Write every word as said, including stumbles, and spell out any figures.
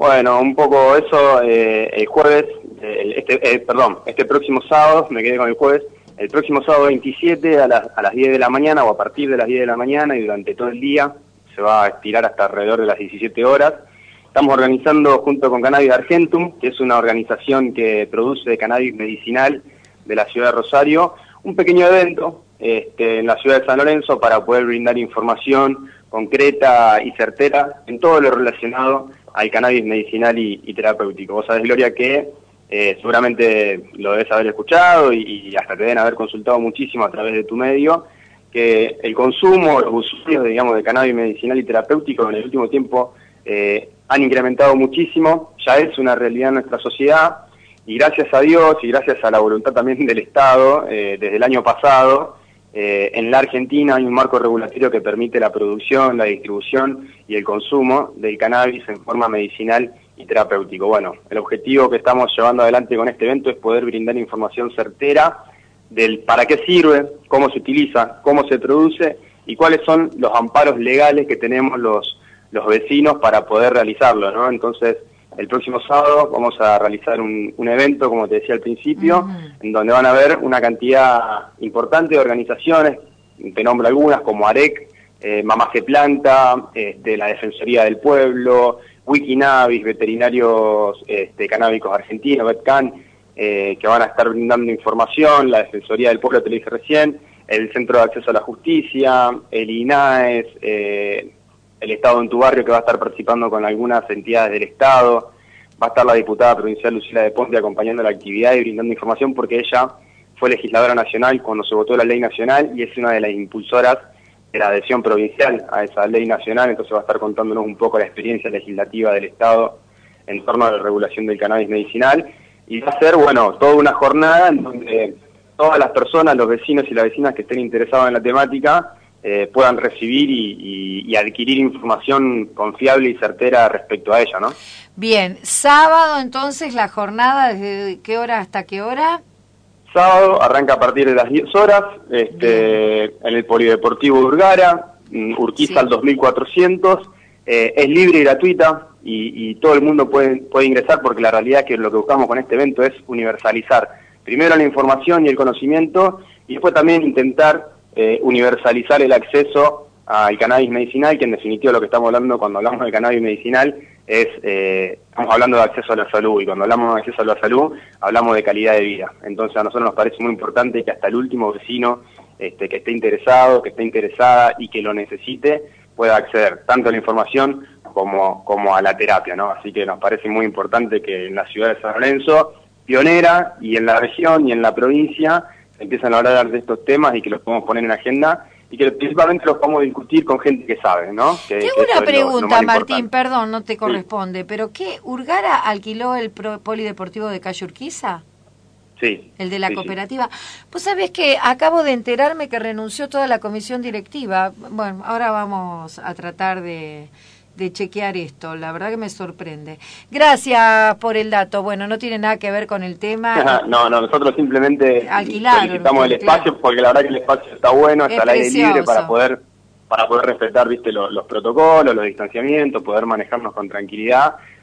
Bueno, un poco eso, eh, el jueves, eh, este, eh, perdón, este próximo sábado, me quedé con el jueves, el próximo sábado veintisiete a, la, a las diez de la mañana o a partir de las diez de la mañana y durante todo el día, se va a estirar hasta alrededor de las diecisiete horas. Estamos organizando junto con Cannabis Argentum, que es una organización que produce cannabis medicinal de la ciudad de Rosario, un pequeño evento este, en la ciudad de San Lorenzo para poder brindar información concreta y certera en todo lo relacionado al cannabis medicinal y, y terapéutico. Vos sabés, Gloria, que eh, seguramente lo debes haber escuchado y, y hasta te deben haber consultado muchísimo a través de tu medio, que el consumo, los usuarios, digamos, de cannabis medicinal y terapéutico en el último tiempo eh, han incrementado muchísimo, ya es una realidad en nuestra sociedad, y gracias a Dios y gracias a la voluntad también del Estado, eh, desde el año pasado, eh, en la Argentina hay un marco regulatorio que permite la producción, la distribución y el consumo del cannabis en forma medicinal y terapéutico. Bueno, el objetivo que estamos llevando adelante con este evento es poder brindar información certera del para qué sirve, cómo se utiliza, cómo se produce y cuáles son los amparos legales que tenemos los, los vecinos para poder realizarlo, ¿no? Entonces, el próximo sábado vamos a realizar un, un evento, como te decía al principio, uh-huh. en donde van a haber una cantidad importante de organizaciones, te nombro algunas como AREC, eh, Mamás que Planta, este, la Defensoría del Pueblo, Wikinabis, Veterinarios este, Canábicos Argentinos, VetCan, eh, que van a estar brindando información, la Defensoría del Pueblo, te lo dije recién, el Centro de Acceso a la Justicia, el INAES, eh, el Estado en tu Barrio, que va a estar participando con algunas entidades del Estado, va a estar la diputada provincial Lucila de Ponte acompañando la actividad y brindando información porque ella fue legisladora nacional cuando se votó la ley nacional y es una de las impulsoras de la adhesión provincial a esa ley nacional, entonces va a estar contándonos un poco la experiencia legislativa del Estado en torno a la regulación del cannabis medicinal y va a ser, bueno, toda una jornada en donde todas las personas, los vecinos y las vecinas que estén interesados en la temática Eh, puedan recibir y, y, y adquirir información confiable y certera respecto a ella, ¿no? Bien, sábado entonces la jornada, ¿desde qué hora hasta qué hora? Sábado arranca a partir de las diez horas, este, en el Polideportivo de Urgara, Urquiza sí. al dos mil cuatrocientos, eh, es libre y gratuita y, y todo el mundo puede, puede ingresar porque la realidad es que lo que buscamos con este evento es universalizar primero la información y el conocimiento y después también intentar Eh, universalizar el acceso al cannabis medicinal, que en definitiva lo que estamos hablando cuando hablamos de cannabis medicinal es, eh, estamos hablando de acceso a la salud, y cuando hablamos de acceso a la salud, hablamos de calidad de vida. Entonces a nosotros nos parece muy importante que hasta el último vecino este, que esté interesado, que esté interesada y que lo necesite, pueda acceder tanto a la información como, como a la terapia, ¿no? Así que nos parece muy importante que en la ciudad de San Lorenzo, pionera, y en la región y en la provincia, empiezan a hablar de estos temas y que los podemos poner en agenda y que principalmente los podemos discutir con gente que sabe, ¿no? Que, Tengo que una pregunta, lo, lo Martín, perdón, no te corresponde, sí. pero ¿qué? ¿Urgara alquiló el pro, polideportivo de Calle Urquiza? Sí. El de la sí, cooperativa. Sí. Pues sabés que acabo de enterarme que renunció toda la comisión directiva. Bueno, ahora vamos a tratar de... de chequear esto, la verdad que me sorprende. Gracias por el dato. Bueno, no tiene nada que ver con el tema. no, no, nosotros simplemente Alquilaron, solicitamos el espacio, claro. Porque la verdad que el espacio está bueno, está al aire libre para poder para poder respetar, viste, los, los protocolos, los distanciamientos, poder manejarnos con tranquilidad.